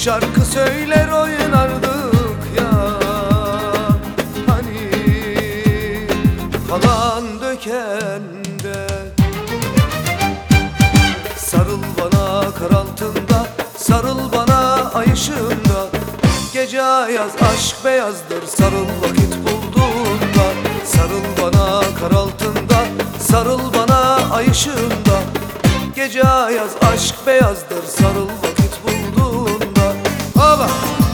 şarkı söyler oynardık ya. Hani falan dökende sarıl bana kar altında, sarıl bana ay ışığında. Gece ayaz aşk beyazdır, sarıl vakit bulduğunda. Sarıl bana kar altında, sarıl bana ay ışığında. Gece ayaz aşk beyazdır, sarıl vakit bulduğunda. Aba!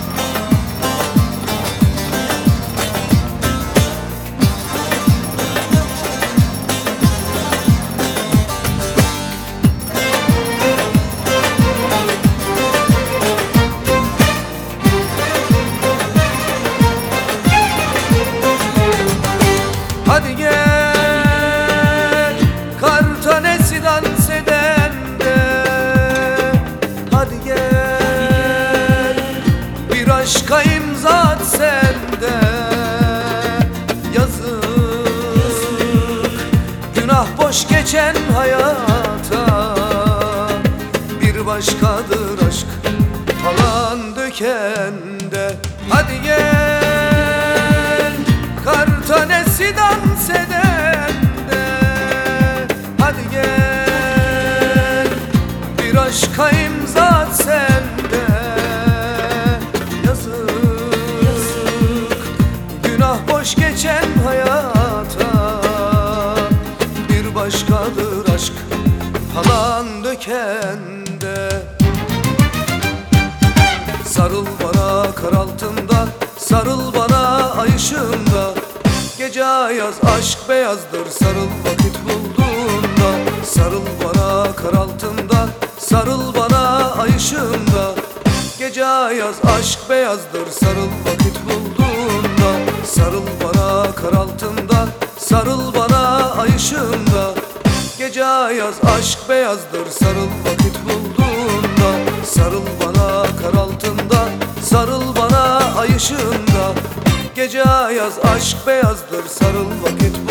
Hadi gel kar tanesi dans edende. Hadi gel bir aşka imza at sende. Yazık günah boş geçen hayata, bir başkadır aşk falan dökende. Hadi gel kar tanesi dans edende. Hadi gel bir aşka imza at sende. Yazık günah boş geçen hayata, bir başkadır aşk falan dökende. Sarıl bana kar altında, sarıl bana ay ışığında. Gece ayaz aşk beyazdır, sarıl vakit bulduğunda. Sarıl bana kar altında, sarıl bana ay ışığında. Gece ayaz aşk beyazdır, sarıl vakit bulduğunda. Sarıl bana kar altında, sarıl bana ay ışığında. Gece ayaz aşk beyazdır, sarıl vakit bulduğunda. Sarıl bana kar altında, sarıl bana ay ışığında. Gece ayaz aşk beyazdır, sarıl vakit bulduğunda.